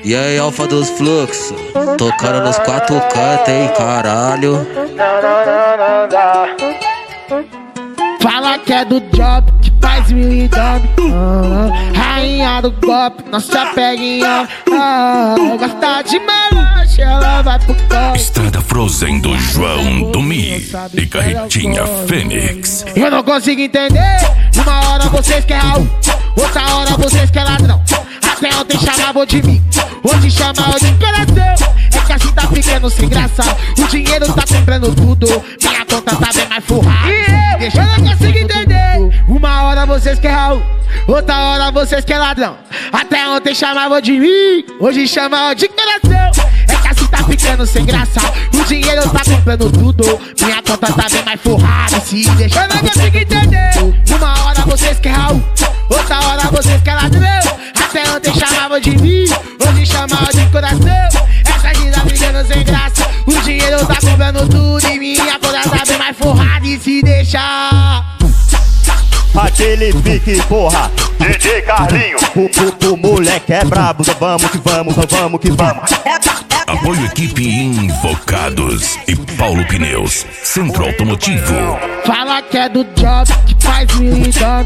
E aí, Alfa dos Fluxos, tocando nos quatro cantos, hein, caralho. Fala que é do job, que faz mil e dame. Rainha do golpe, não se apega em homem. Gosta de melanche, ela vai pro copo. Estrada Frozen do João do Mi e Carretinha Fênix. Eu não consigo entender. Uma hora vocês querem Raul, outra hora vocês querem ladrão. Até ontem chamavam de mim, hoje chamam de coração. É que assim tá ficando sem graça, o dinheiro tá comprando tudo, minha conta tá bem mais forrada. Eu não consigo entender. Uma hora vocês querem Raul, outra hora vocês querem ladrão. Até ontem chamavam de mim, hoje chamam de coração. É que assim tá ficando sem graça, o dinheiro tá comprando tudo, minha conta tá bem mais forrada. Se deixa, eu não consigo entender. Uma hora vocês querem Raul, outra hora vocês querem ladrão. Até ontem chamavam de mim, hoje chamam de coração. Essa vida brigando sem graça, o dinheiro tá comprando tudo e minha conta tá bem mais forrada. E se deixar aquele pique, porra, DJ Carlinho. O moleque é brabo, vamos que vamos, vamos que vamos. Apoio equipe Invocados e Paulo Pneus, Centro Automotivo. Fala que é do job, que faz mil e dame.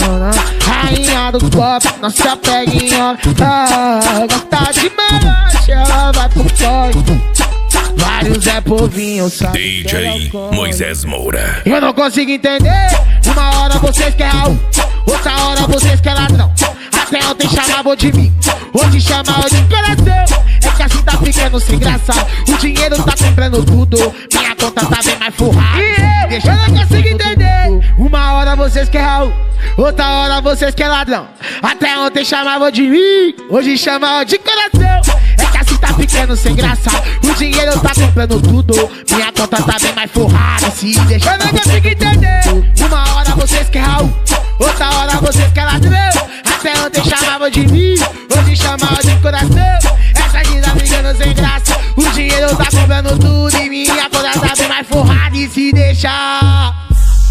Rainha do golpe, não se apega em homem. Gosta de melanche, ela vai pro copo. Vários é povinho, sabe? DJ Moisés Moura. Eu não consigo entender. Uma hora vocês querem Raul, outra hora vocês querem ladrão. Até ontem chamavam de mim, hoje chamam de coração. É que assim tá ficando sem graça, o dinheiro tá comprando tudo, minha conta tá bem mais forrada. Eu não consigo entender. Uma hora vocês querem Raul, outra hora vocês querem ladrão. Até ontem chamavam de mim, hoje chamam de coração. É que assim tá ficando sem graça, o dinheiro tá comprando tudo, minha conta tá bem mais forrada. Se deixa, eu não consigo entender. Uma hora vocês querem Raul, outra hora vocês querem ladrão. Até ontem chamavam de mim, hoje chamam de coração. Essa vida brigando sem graça, o dinheiro tá comprando tudo e minha conta tá bem mais forrada. E se deixar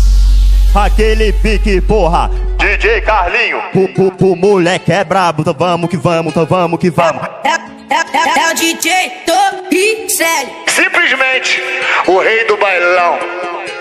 aquele pique, porra, DJ Carlinho. O moleque é brabo, então vamos que vamos, então vamos que vamos. É o DJ Torricelli, simplesmente o rei do bailão.